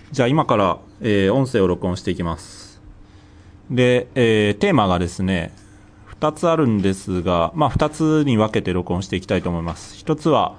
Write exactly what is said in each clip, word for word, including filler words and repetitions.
じゃあ今から、えー音声を録音していきます。で、えーテーマがですね、ふたつあるんですが、まあふたつに分けて録音していきたいと思います。ひとつは、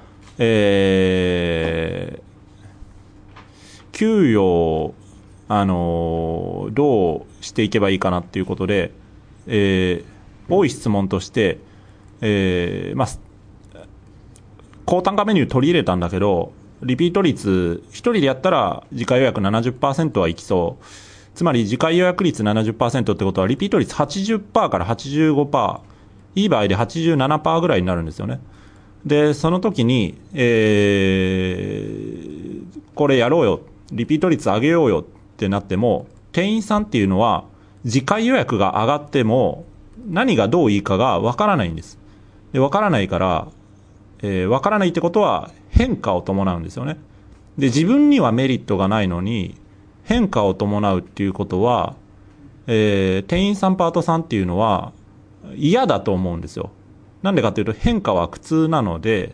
えー給与を、あのーどうしていけばいいかなっていうことで、えー多い質問として、えーまあ、高単価メニュー取り入れたんだけど、リピート率、一人でやったら次回予約 ななじゅっパーセント はいきそう。つまり次回予約率 ななじゅっパーセント ってことは、リピート率 はちじゅっパーセント から はちじゅうごパーセント、いい場合で はちじゅうななパーセント ぐらいになるんですよね。で、その時に、えー、これやろうよ、リピート率上げようよってなっても、店員さんっていうのは、次回予約が上がっても、何がどういいかがわからないんです。で、わからないから、えー、わからないってことは変化を伴うんですよね。で、自分にはメリットがないのに変化を伴うっていうことは、えー、店員さんパートさんっていうのは嫌だと思うんですよ。なんでかっていうと、変化は苦痛なので、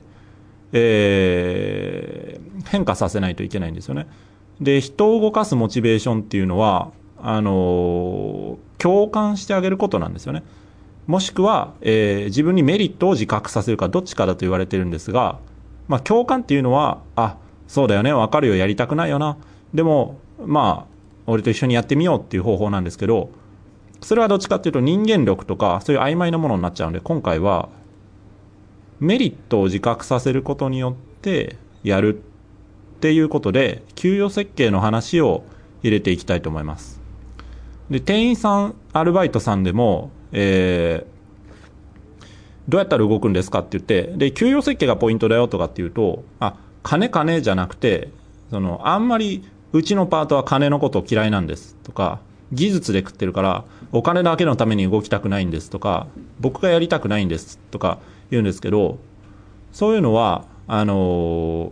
えー、変化させないといけないんですよね。で、人を動かすモチベーションっていうのは、あのー共感してあげることなんですよね。もしくは、えー自分にメリットを自覚させるか、どっちかだと言われてるんですが、まあ、共感っていうのは、あ、そうだよね、わかるよ、やりたくないよな。でも、まあ、俺と一緒にやってみようっていう方法なんですけど、それはどっちかっていうと人間力とか、そういう曖昧なものになっちゃうんで、今回は、メリットを自覚させることによってやるっていうことで、給与設計の話を入れていきたいと思います。で、店員さん、アルバイトさんでも、えーどうやったら動くんですかって言って、で、給与設計がポイントだよとかって言うと、あ、金金じゃなくて、その、あんまり、うちのパートは金のこと嫌いなんですとか、技術で食ってるから、お金だけのために動きたくないんですとか、僕がやりたくないんですとか言うんですけど、そういうのは、あのー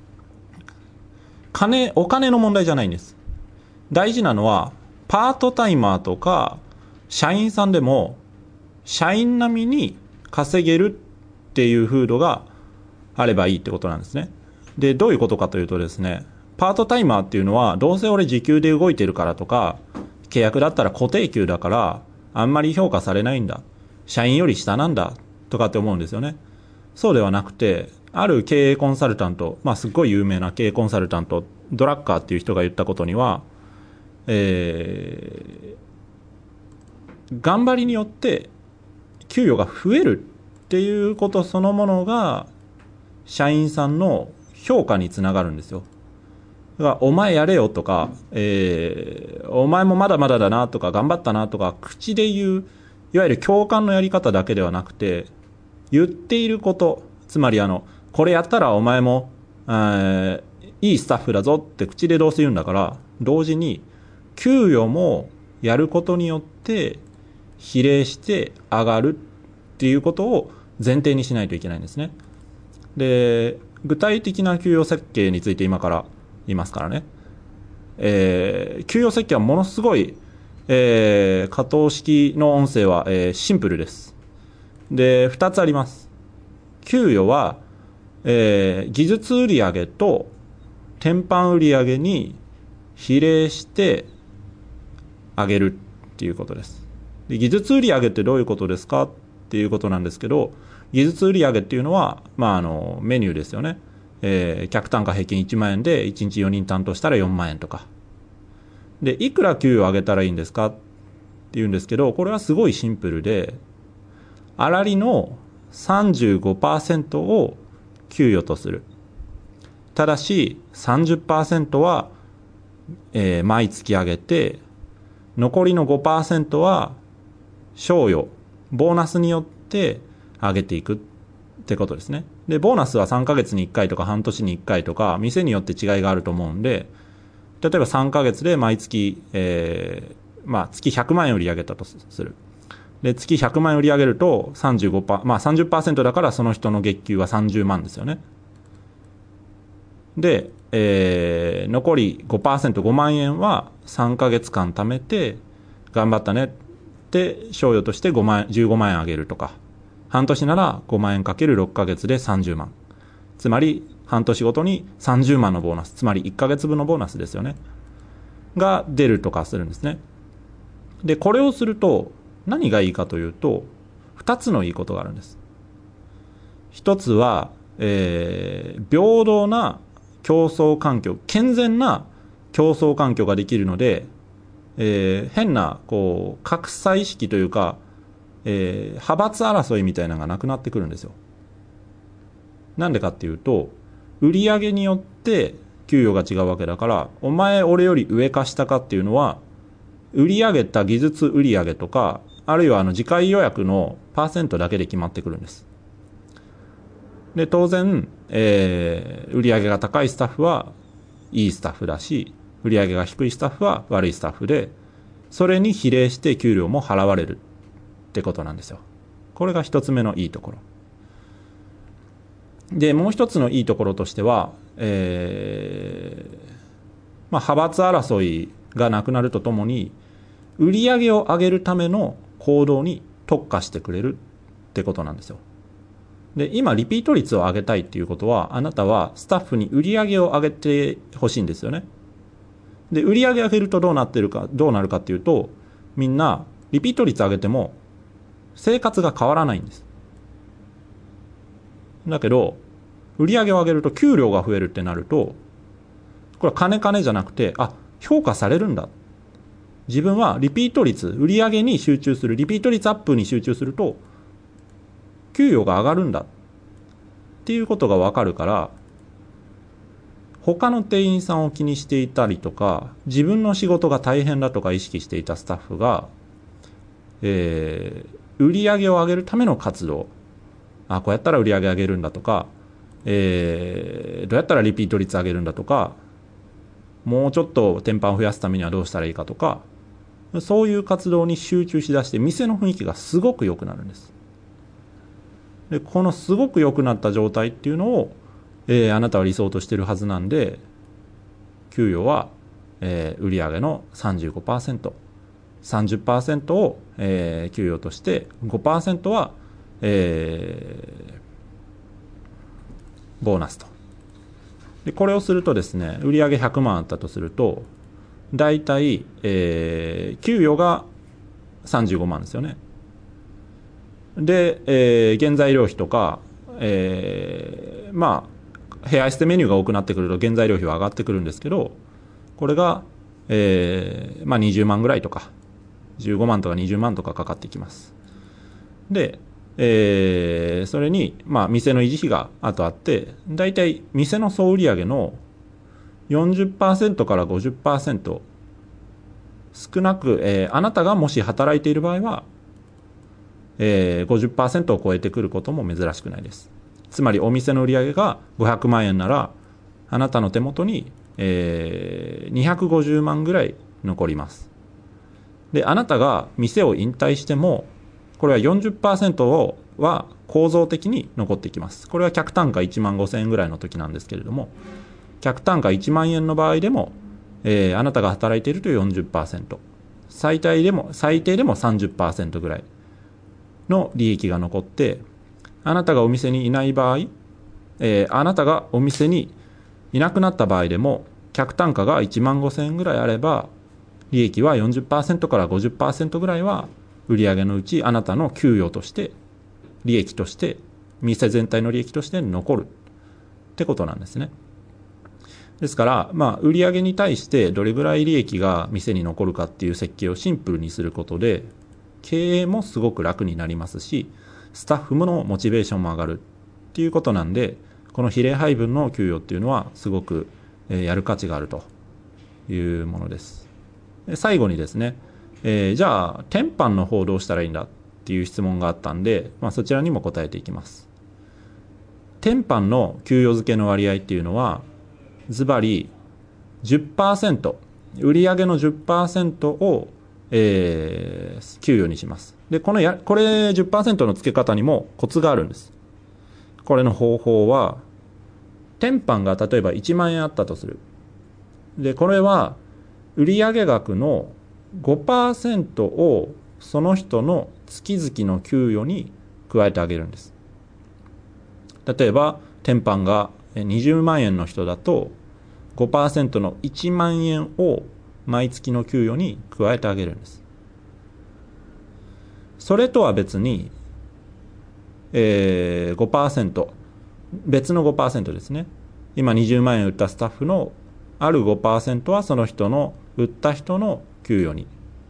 金、お金の問題じゃないんです。大事なのは、パートタイマーとか、社員さんでも、社員並みに稼げるっていう風土があればいいってことなんですね。で、どういうことかというとですね、パートタイマーっていうのは、どうせ俺時給で動いてるからとか、契約だったら固定給だから、あんまり評価されないんだ。社員より下なんだ。とかって思うんですよね。そうではなくて、ある経営コンサルタント、まあすっごい有名な経営コンサルタント、ドラッカーっていう人が言ったことには、えー、頑張りによって給与が増えるっていうことそのものが社員さんの評価につながるんですよ。だからお前やれよとか、えー、お前もまだまだだなとか頑張ったなとか口で言う、いわゆる共感のやり方だけではなくて、言っていること、つまりあのこれやったらお前も、えー、いいスタッフだぞって口でどうせ言うんだから、同時に給与もやることによって比例して上がるっていうことを前提にしないといけないんですね。で、具体的な給与設計について今から言いますからね。えー、給与設計はものすごい、えー、可動式の音声は、えー、シンプルです。で、ふたつあります。給与は、えー、技術売上と天板売上に比例して上げるっていうことです。で、技術売上ってどういうことですかっていうことなんですけど、技術売上っていうのは、まあ、あのメニューですよね。えー、客単価平均いちまん円でいちにちよにん担当したらよんまん円とかで、いくら給与を上げたらいいんですかっていうんですけど、これはすごいシンプルで、粗利の さんじゅうごパーセント を給与とする。ただし さんじゅっパーセント は、えー、毎月上げて、残りの ごパーセント は賞与、ボーナスによって上げていくってことですね。で、ボーナスはさんかげつにいっかいとか半年にいっかいとか、店によって違いがあると思うんで、例えばさんかげつで毎月、えー、まあ月ひゃくまん円売り上げたとする。で、月ひゃくまん円売り上げると さんじゅうごパーセント、まあ さんじゅっパーセント だからその人の月給はさんじゅうまんですよね。で、えー、残り ごパーセント、ごまん円はさんかげつかん貯めて、頑張ったねって賞与としてごまん、じゅうごまん円あげるとか、半年ならごまん円かけるろっかげつでさんじゅうまん。つまり、半年ごとにさんじゅうまんのボーナス、つまりいっかげつぶんのボーナスですよね。 が出るとかするんですね。で、これをすると何がいいかというと、ふたつのいいことがあるんです。ひとつは、えー、平等な競争環境、健全な競争環境ができるので、えー、変なこう格差意識というか、えー、派閥争いみたいなのがなくなってくるんですよ。なんでかっていうと、売り上げによって給与が違うわけだから、お前俺より上か下かっていうのは、売り上げた技術売り上げとか、あるいはあの次回予約のパーセントだけで決まってくるんです。で、当然、えー、売り上げが高いスタッフはいいスタッフだし、売り上げが低いスタッフは悪いスタッフで、それに比例して給料も払われるってことなんですよ。これが一つ目のいいところ。で、もう一つのいいところとしては、えー、まあ、派閥争いがなくなるとともに、売り上げを上げるための行動に特化してくれるってことなんですよ。で、今リピート率を上げたいっていうことは、あなたはスタッフに売り上げを上げてほしいんですよね。で、売り上げ上げるとどうなってるか、どうなるかっていうと、みんなリピート率上げても生活が変わらないんです。だけど、売り上げを上げると給料が増えるってなると、これは金金じゃなくて、あ、評価されるんだ。自分はリピート率、売り上げに集中する、リピート率アップに集中すると、給与が上がるんだっていうことが分かるから、他の店員さんを気にしていたりとか、自分の仕事が大変だとか意識していたスタッフが、えー、売り上げを上げるための活動、あ、こうやったら売り上げ上げるんだとか、えー、どうやったらリピート率上げるんだとか、もうちょっと店舗を増やすためにはどうしたらいいかとか、そういう活動に集中しだして店の雰囲気がすごく良くなるんです。で、このすごく良くなった状態っていうのを、えー、あなたは理想としてるはずなんで、給与は、えー、売上の さんじゅうごパーセント、さんじゅっパーセント を、えー、給与として ごパーセント は、えー、ボーナスと。で、これをするとですね、売上ひゃくまんあったとすると、だいたい、えー、給与がさんじゅうごまんですよね。で、えー、原材料費とか、えー、まあヘアエステメニューが多くなってくると原材料費は上がってくるんですけど、これが、えー、まあにじゅうまんぐらいとかじゅうごまんとかにじゅうまんとかかかってきます。で、えー、それに、まあ、店の維持費があとあって、だいたい店の総売上の よんじゅっパーセント から ごじゅっパーセント、少なく、えー、あなたがもし働いている場合は、えー、ごじゅっパーセント を超えてくることも珍しくないです。つまりお店の売上がごひゃくまんえんなら、あなたの手元に、えー、にひゃくごじゅうまんぐらい残ります。で、あなたが店を引退しても、これは よんじゅっパーセント をは構造的に残ってきます。これは客単価いちまんごせんえんぐらいの時なんですけれども、客単価いちまんえんの場合でも、えー、あなたが働いていると よんじゅっパーセント、最低でも最低でも さんじゅっパーセント ぐらいの利益が残って、あなたがお店にいない場合、えー、あなたがお店にいなくなった場合でも、客単価がいちまんごせんえんぐらいあれば、利益は よんじゅっパーセント から ごじゅっパーセント ぐらいは売上のうちあなたの給与として利益として店全体の利益として残るってことなんですね。ですから、まあ、売上に対してどれぐらい利益が店に残るかっていう設計をシンプルにすることで、経営もすごく楽になりますし、スタッフのモチベーションも上がるっていうことなんで、この比例配分の給与っていうのはすごくやる価値があるというものです。最後にですね、えー、じゃあ天板の方どうしたらいいんだっていう質問があったんで、まあ、そちらにも答えていきます。天板の給与付けの割合っていうのはズバリ じゅっパーセント、 売上の じゅっパーセント を、えー、給与にします。で、このやこれ じゅっパーセント の付け方にもコツがあるんです。これの方法は、天板が例えばいちまんえんあったとする。で、これは売上額の ごパーセント をその人の月々の給与に加えてあげるんです。例えば天板がにじゅうまんえんの人だと ごパーセント のいちまんえんを毎月の給与に加えてあげるんです。それとは別に、えー、ごパーセント、別の ごパーセント ですね。今にじゅうまんえん売ったスタッフのある ごパーセント はその人の売った人の給与に、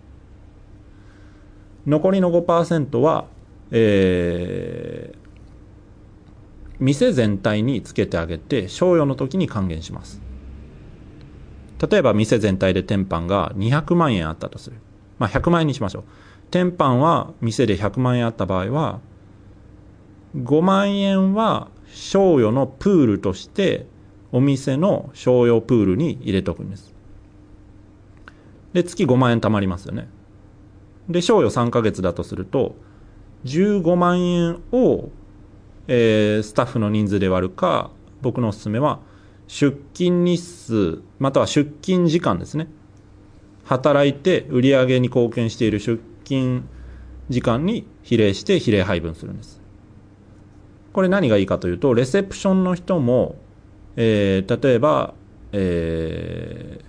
残りの ごパーセント は、えー、店全体につけてあげて賞与の時に還元します。例えば店全体で天パンがにひゃくまんえんあったとする。まあひゃくまんえんにしましょう。天パンは店でひゃくまんえんあった場合は、ごまんえんは賞与のプールとしてお店の賞与プールに入れとくんです。で、月ごまんえん貯まりますよね。で、賞与さんかげつだとすると、じゅうごまんえんを、えー、スタッフの人数で割るか、僕のおすすめは、出勤日数、または出勤時間ですね。働いて売り上げに貢献している出勤時間に比例して比例配分するんです。これ何がいいかというと、レセプションの人も、えー、例えば、え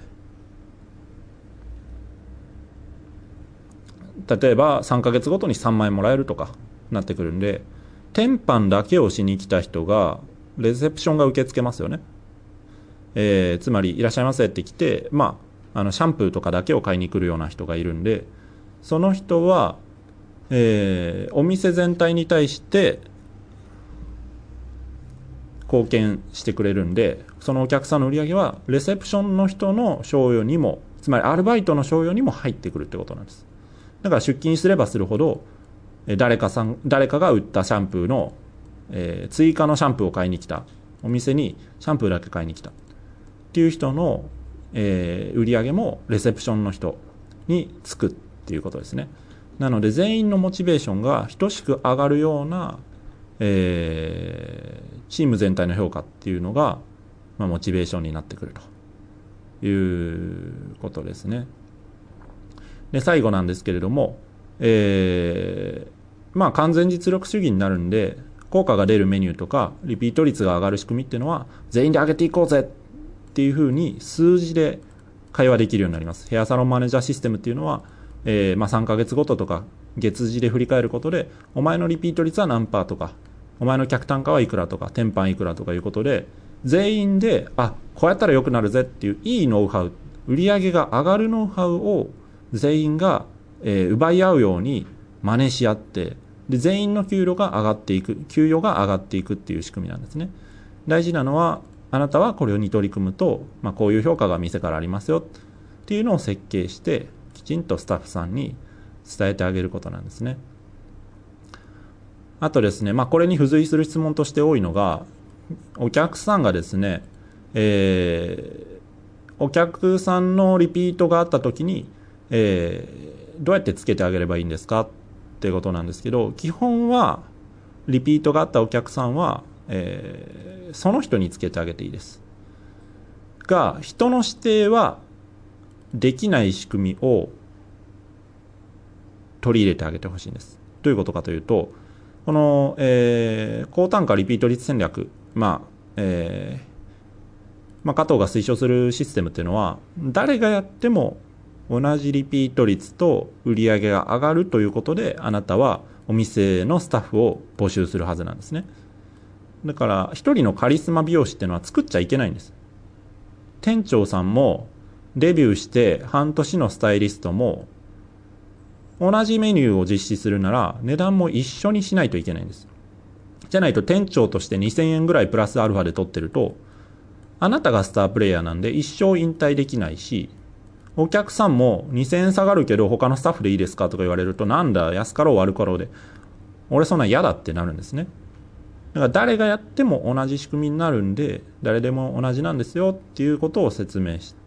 ー、例えばさんかげつごとにさんまんえんもらえるとかなってくるんで、天パンだけをしに来た人がレセプションが受け付けますよね。えー、つまりいらっしゃいませって来て、まあ、あのシャンプーとかだけを買いに来るような人がいるんで、その人は、えー、お店全体に対して貢献してくれるんで、そのお客さんの売り上げはレセプションの人の賞与にも、つまりアルバイトの賞与にも入ってくるってことなんです。だから出勤すればするほど、誰かさん誰かが売ったシャンプーの、えー、追加のシャンプーを買いに来た、お店にシャンプーだけ買いに来たっていう人の、えー、売り上げもレセプションの人につくっていうことですね。なので全員のモチベーションが等しく上がるような、えー、チーム全体の評価っていうのが、まあ、モチベーションになってくるということですね。で、最後なんですけれども、えー、まあ完全実力主義になるんで、効果が出るメニューとかリピート率が上がる仕組みっていうのは全員で上げていこうぜっていうふうに数字で会話できるようになります。ヘアサロンマネージャーシステムっていうのは、えー、まあさんかげつごととか月次で振り返ることで、お前のリピート率は何パーとか、お前の客単価はいくらとか、天パンいくらとかいうことで、全員で、あ、こうやったら良くなるぜっていういいノウハウ、売り上げが上がるノウハウを全員が、えー、奪い合うように真似し合って、で全員の給料が上がっていく、給与が上がっていくっていう仕組みなんですね。大事なのは、あなたはこれに取り組むと、まあ、こういう評価が店からありますよっていうのを設計して、きちんとスタッフさんに伝えてあげることなんですね。あとですね、まあ、これに付随する質問として多いのが、お客さんがですね、えー、お客さんのリピートがあったときに、えー、どうやってつけてあげればいいんですかっていうことなんですけど、基本はリピートがあったお客さんは、えー、その人につけてあげていいですが、人の指定はできない仕組みを取り入れてあげてほしいんです。どういうことかというと、この、えー、高単価リピート率戦略、まあえーまあ、加藤が推奨するシステムっていうのは、誰がやっても同じリピート率と売り上げが上がるということで、あなたはお店のスタッフを募集するはずなんですね。だから一人のカリスマ美容師っていうのは作っちゃいけないんです。店長さんもデビューして半年のスタイリストも同じメニューを実施するなら値段も一緒にしないといけないんです。じゃないと店長としてにせんえんぐらいプラスアルファで取ってると、あなたがスタープレイヤーなんで一生引退できないし、お客さんもにせんえん下がるけど他のスタッフでいいですかとか言われると、なんだ安かろう悪かろうで俺そんな嫌だってなるんですね。だから誰がやっても同じ仕組みになるんで、誰でも同じなんですよっていうことを説明して、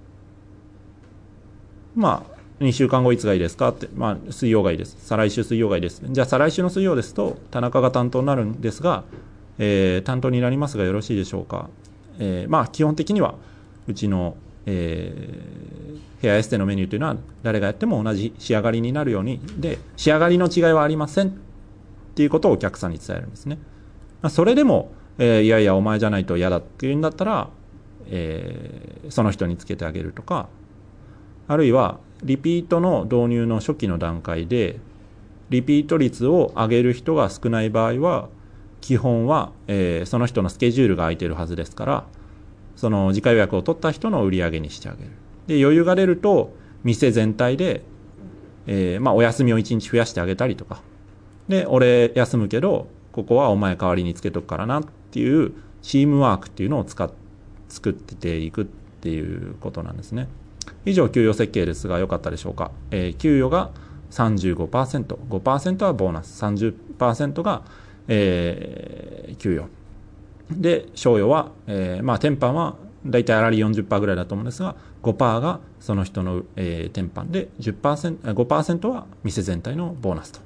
まあにしゅうかんごいつがいいですかって、まあ水曜がいいです、再来週水曜がいいです、じゃあ再来週の水曜ですと田中が担当になるんですが、えー、担当になりますがよろしいでしょうか。えー、まあ基本的にはうちの、えー、ヘアエステのメニューというのは誰がやっても同じ仕上がりになるようにで、仕上がりの違いはありませんっていうことをお客さんに伝えるんですね。まあ、それでも、えー、いやいやお前じゃないと嫌だっていうんだったら、えー、その人につけてあげるとか、 あるいはリピートの導入の初期の段階でリピート率を上げる人が少ない場合は基本は、えー、その人のスケジュールが空いてるはずですから、その自家予約を取った人の売り上げにしてあげる。で余裕が出ると店全体で、えーまあ、お休みをいちにち増やしてあげたりとかで、俺休むけどここはお前代わりにつけとくからなっていうチームワークっていうのを使っ作っていくっていうことなんですね。以上給与設計ですが良かったでしょうか。えー、給与が さんじゅうごパーセント、ごパーセント はボーナス、さんじゅっパーセント が、えー、給与で、賞与は、えー、まあ天板はだいたい粗利 よんじゅっパーセント ぐらいだと思うんですが ごパーセント がその人の、えー、天板で じゅっパーセント、ごパーセント は店全体のボーナスと。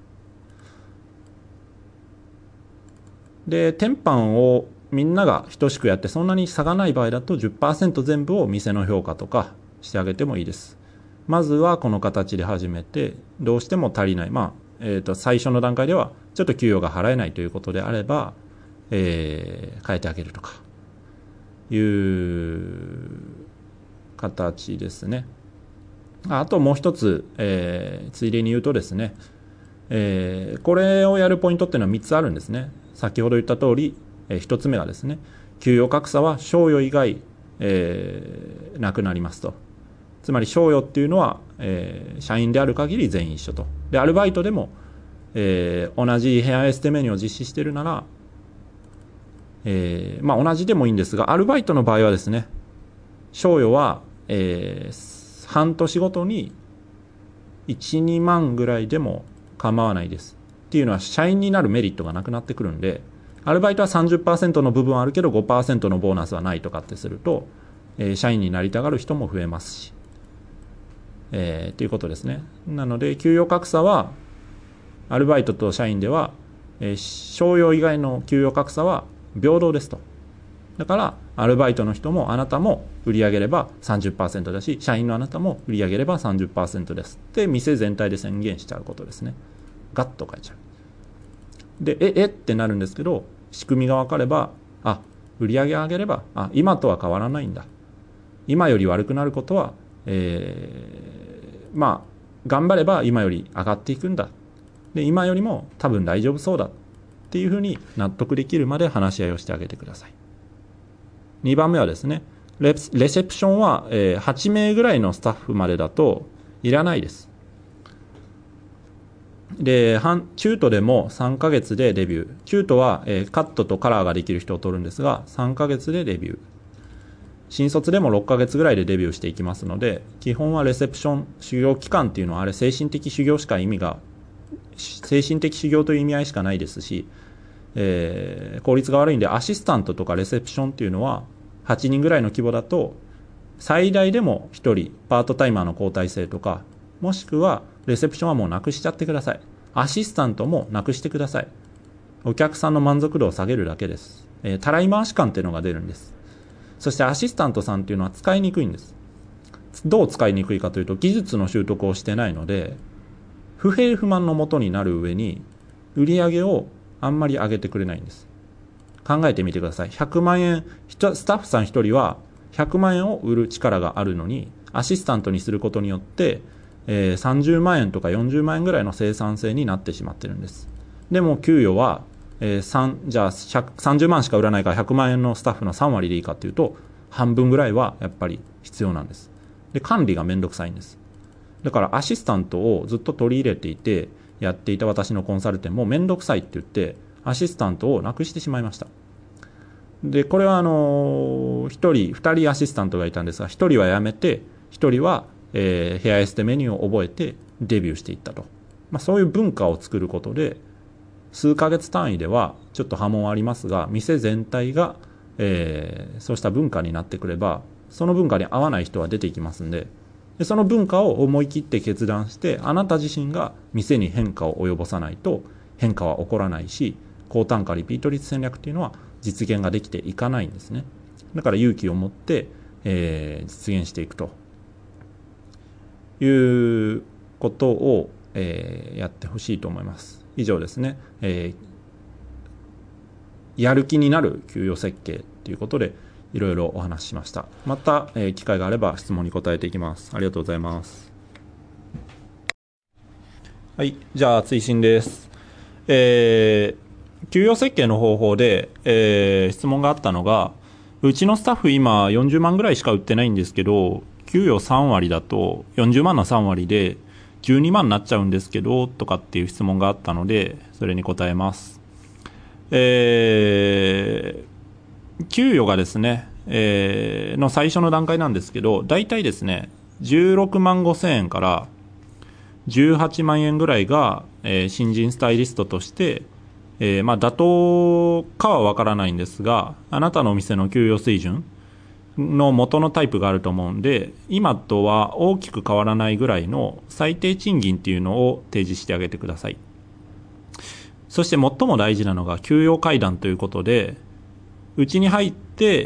で天板をみんなが等しくやってそんなに差がない場合だと じゅっパーセント 全部を店の評価とかしてあげてもいいです。まずはこの形で始めて、どうしても足りない、まあえー、と最初の段階ではちょっと給与が払えないということであれば、えー、変えてあげるとかいう形ですね。あともう一つ、えー、ついでに言うとですね、えー、これをやるポイントっていうのはみっつあるんですね。先ほど言った通り、えー、ひとつめはですね、給与格差は賞与以外、えー、なくなりますと。つまり賞与っていうのは、えー、社員である限り全員一緒と。でアルバイトでも、えー、同じヘアエステメニューを実施しているなら、えー、まあ同じでもいいんですが、アルバイトの場合はですね、賞与は、えー、半年ごとにいち、にまんぐらいでも構わないです。っていうのは社員になるメリットがなくなってくるんで、アルバイトは さんじゅっパーセント の部分はあるけど ごパーセント のボーナスはないとかってすると、えー、社員になりたがる人も増えますし、えー、ということですね。なので給与格差はアルバイトと社員では、えー、賞与以外の給与格差は平等ですと。だからアルバイトの人もあなたも売り上げれば さんじゅっパーセント だし、社員のあなたも売り上げれば さんじゅっパーセント ですって店全体で宣言しちゃうことですね。ガッと書いちゃう。でええってなるんですけど、仕組みが分かれば、あ、売り上げ上げれば、あ、今とは変わらないんだ、今より悪くなることは、えー、まあ頑張れば今より上がっていくんだ、で今よりも多分大丈夫そうだっていうふうに納得できるまで話し合いをしてあげてください。にばんめはですね、レセプションははちめいぐらいのスタッフまでだといらないです。で中途でもさんかげつでデビュー、中途は、えー、カットとカラーができる人を取るんですがさんかげつでデビュー、新卒でもろっかげつぐらいでデビューしていきますので、基本はレセプション修行期間っていうのはあれ精神的修行しか意味が精神的修行という意味合いしかないですし、えー、効率が悪いんでアシスタントとかレセプションっていうのははちにんぐらいの規模だと最大でもひとりパートタイマーの交代制とか、もしくはレセプションはもうなくしちゃってください。アシスタントもなくしてください。お客さんの満足度を下げるだけです。えー、たらい回し感っていうのが出るんです。そしてアシスタントさんっていうのは使いにくいんです。どう使いにくいかというと、技術の習得をしてないので不平不満のもとになる上に売り上げをあんまり上げてくれないんです。考えてみてください。ひゃくまんえん、スタッフさんひとりはひゃくまんえんを売る力があるのに、アシスタントにすることによって、えー、さんじゅうまんえんとかよんじゅうまんえんぐらいの生産性になってしまってるんです。でも給与は、えー、3じゃあさんじゅうまんしか売らないからひゃくまんえんのスタッフのさんわりでいいかっていうと、半分ぐらいはやっぱり必要なんです。で管理がめんどくさいんです。だからアシスタントをずっと取り入れていてやっていた私のコンサルテントもめんどくさいって言ってアシスタントをなくしてしまいました。でこれはあのひとりふたりアシスタントがいたんですが、ひとりは辞めてひとりは、えー、ヘアエステメニューを覚えてデビューしていったと、まあ、そういう文化を作ることで数ヶ月単位ではちょっと波紋はありますが、店全体が、えー、そうした文化になってくればその文化に合わない人は出ていきますんで、でその文化を思い切って決断してあなた自身が店に変化を及ぼさないと変化は起こらないし、高単価リピート率戦略っていうのは実現ができていかないんですね。だから勇気を持って、えー、実現していくということを、えー、やってほしいと思います。以上ですね、えー、やる気になる給与設計ということでいろいろお話ししました。また、えー、機会があれば質問に答えていきます。ありがとうございます。はい、じゃあ追伸です。えー、給与設計の方法で、えー、質問があったのが、うちのスタッフ今よんじゅうまんぐらいしか売ってないんですけど、給与さん割だとよんじゅうまんのさん割でじゅうにまんになっちゃうんですけどとかっていう質問があったので、それに答えます。えー給与がですね、えー、の最初の段階なんですけど、大体ですね、じゅうろくまんごせんえんからじゅうはちまんえんぐらいが、えー、新人スタイリストとして、えー、まあ妥当かはわからないんですが、あなたのお店の給与水準の元のタイプがあると思うんで、今とは大きく変わらないぐらいの最低賃金っていうのを提示してあげてください。そして最も大事なのが給与階段ということで、うちに入って、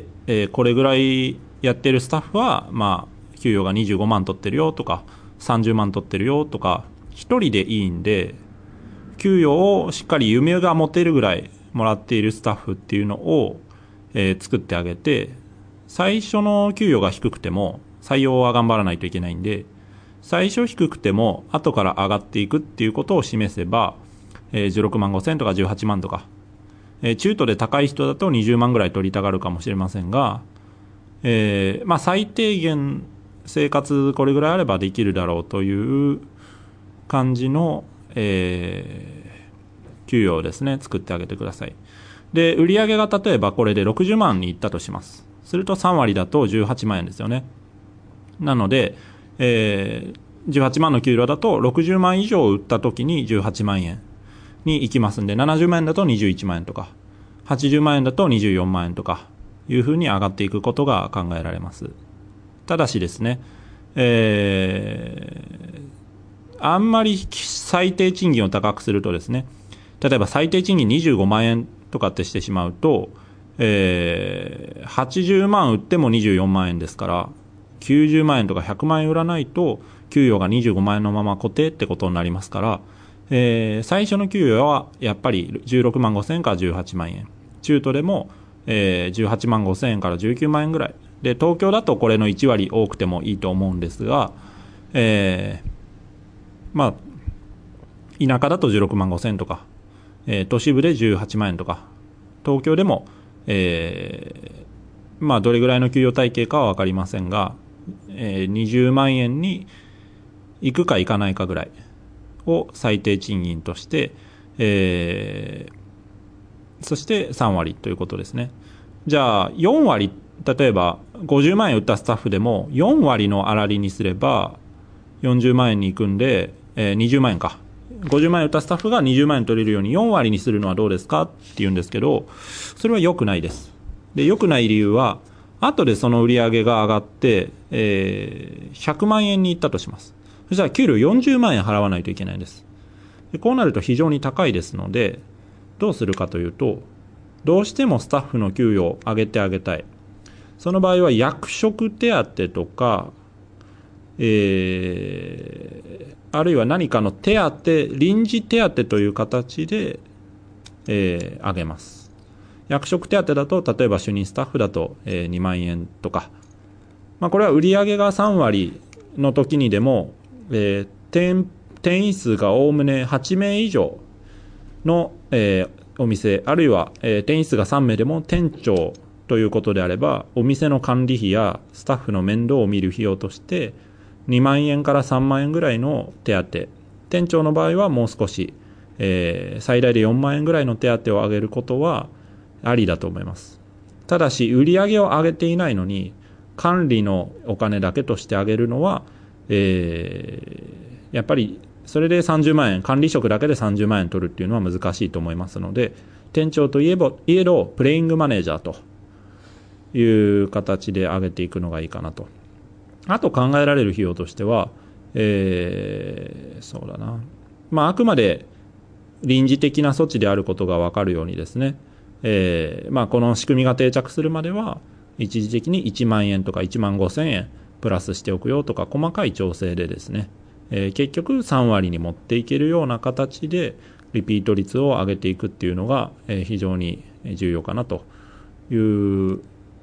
えー、これぐらいやってるスタッフは、まあ、給与がにじゅうごまん取ってるよとか、さんじゅうまん取ってるよとか、一人でいいんで、給与をしっかり夢が持てるぐらいもらっているスタッフっていうのを、えー、作ってあげて、最初の給与が低くても、採用は頑張らないといけないんで、最初低くても、後から上がっていくっていうことを示せば、えー、じゅうろくまんごせんとかじゅうはちまんとか、えー、中途で高い人だとにじゅうまんぐらい取りたがるかもしれませんが、えー、まあ最低限生活これぐらいあればできるだろうという感じの、えー、給与をですね、作ってあげてください。で、売上が例えばこれでろくじゅうまんにいったとします。するとさん割だとじゅうはちまんえんですよね。なので、えー、じゅうはちまんの給料だとろくじゅうまん以上売った時にじゅうはちまんえんに行きますんで、ななじゅうまんえんだとにじゅういちまんえんとか、はちじゅうまんえんだとにじゅうよんまんえんとかいうふうに上がっていくことが考えられます。ただしですね、えー、あんまり最低賃金を高くするとですね、例えば最低賃金にじゅうごまんえんとかってしてしまうと、えー、はちじゅうまん売ってもにじゅうよんまんえんですから、きゅうじゅうまんえんとかひゃくまんえん売らないと給与がにじゅうごまんえんのまま固定ってことになりますから、えー、最初の給与はやっぱりじゅうろくまんごせんえんからじゅうはちまんえん、中途でも、えー、じゅうはちまんごせんえんからじゅうきゅうまんえんぐらいで、東京だとこれのいち割多くてもいいと思うんですが、えー、まあ田舎だとじゅうろくまんごせんえんとか、えー、都市部でじゅうはちまんえんとか、東京でも、えー、まあどれぐらいの給与体系かは分かりませんが、えー、にじゅうまんえんに行くか行かないかぐらいを最低賃金として、えー、そしてさん割ということですね。じゃあよん割、例えばごじゅうまんえん売ったスタッフでもよん割の粗利にすればよんじゅうまんえんに行くんで、えー、にじゅうまんえんか、ごじゅうまんえん売ったスタッフがにじゅうまんえん取れるようによん割にするのはどうですかって言うんですけど、それは良くないです。で、良くない理由は、後でその売り上げが上がって、えー、ひゃくまんえんに行ったとします。そしたら給料よんじゅうまんえん払わないといけないんです。で、こうなると非常に高いですので、どうするかというと、どうしてもスタッフの給与を上げてあげたい。その場合は役職手当とか、えー、あるいは何かの手当、臨時手当という形で、えー、上げます。役職手当だと、例えば主任スタッフだと、えー、にまんえんとか、まあ、これは売上がさん割の時にでも、えー、店店員数がおおむねはちめい以上の、えー、お店、あるいは、えー、店員数がさんめいでも店長ということであれば、お店の管理費やスタッフの面倒を見る費用としてにまんえんからさんまんえんぐらいの手当、店長の場合はもう少し、えー、最大でよんまんえんぐらいの手当を上げることはありだと思います。ただし売上を上げていないのに管理のお金だけとして上げるのは、えー、やっぱりそれでさんじゅうまんえん、管理職だけでさんじゅうまんえん取るっていうのは難しいと思いますので、店長といえばいえどプレイングマネージャーという形で上げていくのがいいかなと。あと考えられる費用としては、えー、そうだな、まああくまで臨時的な措置であることが分かるようにですね、えーまあ、この仕組みが定着するまでは一時的にいちまんえんとかいちまんごせんえんプラスしておくよとか、細かい調整でですね、えー、結局さん割に持っていけるような形でリピート率を上げていくっていうのが、えー、非常に重要かなという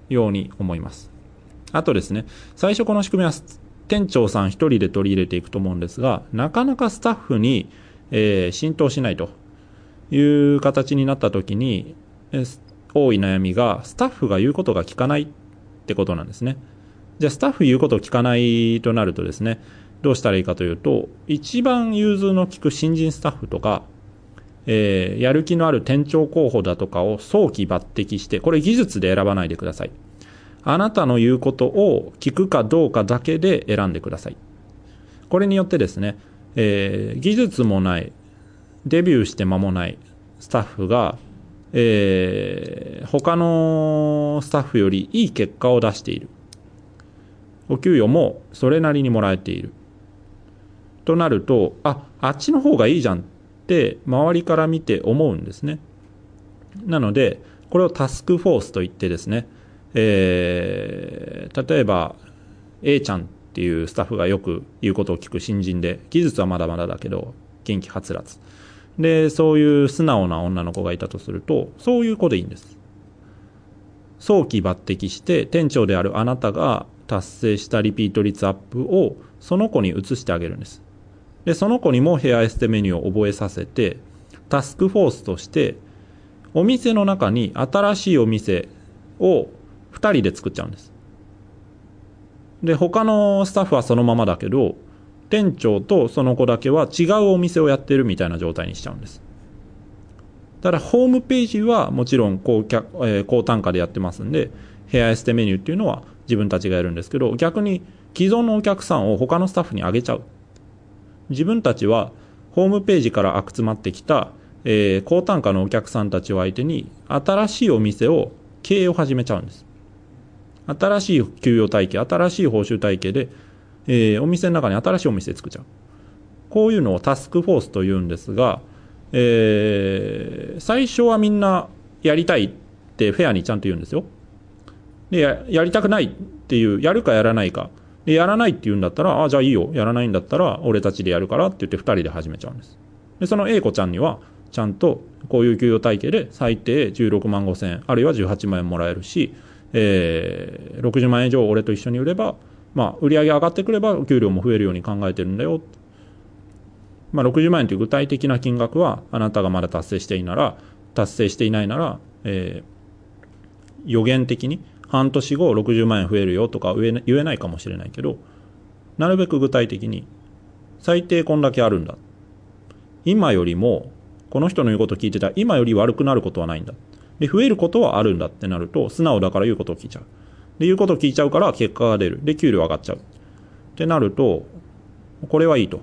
ように思います。あとですね、最初この仕組みは店長さん一人で取り入れていくと思うんですが、なかなかスタッフに、えー、浸透しないという形になった時に、えー、多い悩みがスタッフが言うことが聞かないってことなんですね。じゃあスタッフ言うことを聞かないとなるとですね、どうしたらいいかというと、一番融通の利く新人スタッフとか、えー、やる気のある店長候補だとかを早期抜擢して、これ技術で選ばないでください。あなたの言うことを聞くかどうかだけで選んでください。これによってですね、えー、技術もない、デビューして間もないスタッフが、えー、他のスタッフよりいい結果を出している。お給与もそれなりにもらえている。となると、あ、あっちの方がいいじゃんって周りから見て思うんですね。なので、これをタスクフォースといってですね、えー、例えば A ちゃんっていうスタッフがよく言うことを聞く新人で、技術はまだまだだけど元気はつらつで、そういう素直な女の子がいたとすると、そういう子でいいんです。早期抜擢して店長であるあなたが達成したリピート率アップをその子に移してあげるんです。で、その子にもヘアエステメニューを覚えさせて、タスクフォースとしてお店の中に新しいお店をふたりで作っちゃうんです。で、他のスタッフはそのままだけど、店長とその子だけは違うお店をやってるみたいな状態にしちゃうんです。ただホームページはもちろん高客、えー、高単価でやってますんで、ヘアエステメニューっていうのは自分たちがやるんですけど、逆に既存のお客さんを他のスタッフにあげちゃう。自分たちはホームページから集まってきた、えー、高単価のお客さんたちを相手に新しいお店を経営を始めちゃうんです。新しい給与体系、新しい報酬体系で、えー、お店の中に新しいお店作っちゃう。こういうのをタスクフォースというんですが、えー、最初はみんなやりたいってフェアにちゃんと言うんですよ。で や, やりたくないっていう、やるかやらないかで、やらないって言うんだったら、あ、じゃあいいよ、やらないんだったら俺たちでやるからって言ってふたりで始めちゃうんです。で、その A 子ちゃんにはちゃんとこういう給与体系で最低じゅうろくまんごせんえんあるいはじゅうはちまんえんもらえるし、えー、ろくじゅうまんえん以上俺と一緒に売れば、まあ、売り上げ上がってくればお給料も増えるように考えてるんだよ。まあ、ろくじゅうまんえんという具体的な金額はあなたがまだ達成していなら達成していないなら、えー、予言的に半年後ろくじゅうまんえん増えるよとか言えないかもしれないけど、なるべく具体的に最低こんだけあるんだ、今よりもこの人の言うことを聞いてたら今より悪くなることはないんだ、で増えることはあるんだってなると、素直だから言うことを聞いちゃう、で言うことを聞いちゃうから結果が出る、で給料上がっちゃうってなると、これはいいと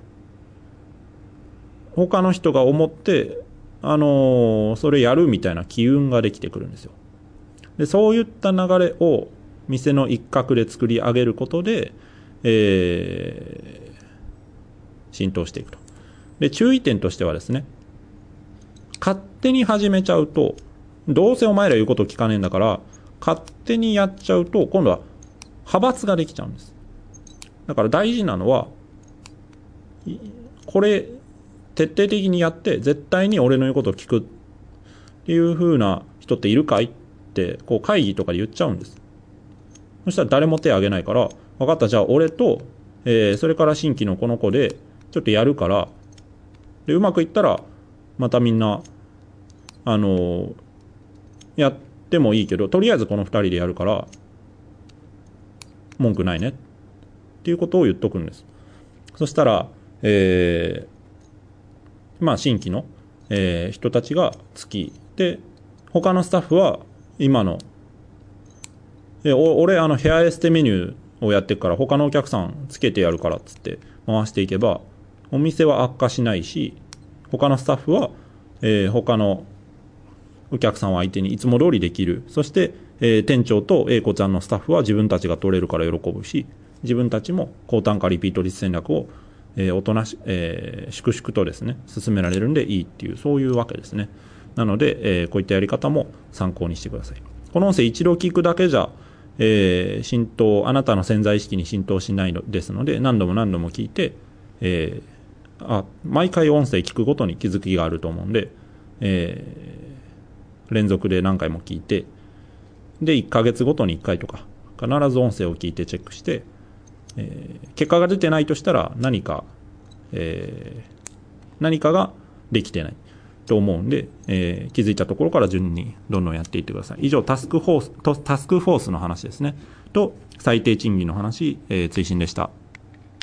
他の人が思って、あのー、それやるみたいな機運ができてくるんですよ。でそういった流れを店の一角で作り上げることで、えー、浸透していくと。で注意点としてはですね、勝手に始めちゃうと、どうせお前ら言うこと聞かねえんだから勝手にやっちゃうと、今度は派閥ができちゃうんです。だから大事なのは、これ徹底的にやって絶対に俺の言うことを聞くっていう風な人っているかいってこう会議とかで言っちゃうんです。そしたら誰も手を挙げないから、分かった、じゃあ俺と、えー、それから新規のこの子でちょっとやるから、でうまくいったらまたみんなあのー、やってもいいけど、とりあえずこのふたりでやるから文句ないねっていうことを言っとくんです。そしたら、えーまあ、新規の、えー、人たちがつきで、他のスタッフは今の、え俺あのヘアエステメニューをやってるから他のお客さんつけてやるからっつって回していけば、お店は悪化しないし、他のスタッフは、えー、他のお客さんを相手にいつも通りできる。そして、えー、店長と A 子ちゃんのスタッフは自分たちが取れるから喜ぶし、自分たちも高単価リピート率戦略をえー、おとなし、えー、粛々とですね進められるんでいいっていう、そういうわけですね。なので、えー、こういったやり方も参考にしてください。この音声一度聞くだけじゃ、えー、浸透あなたの潜在意識に浸透しないのですので、何度も何度も聞いて、えー、あ毎回音声聞くごとに気づきがあると思うんで、えー、連続で何回も聞いて、 でいっかげつごとにいっかいとか必ず音声を聞いてチェックして、えー、結果が出てないとしたら何か、えー、何かができてないと思うんで、えー、気づいたところから順にどんどんやっていってください。以上タスクフォースとタスクフォースの話ですねと最低賃金の話、えー、追伸でした。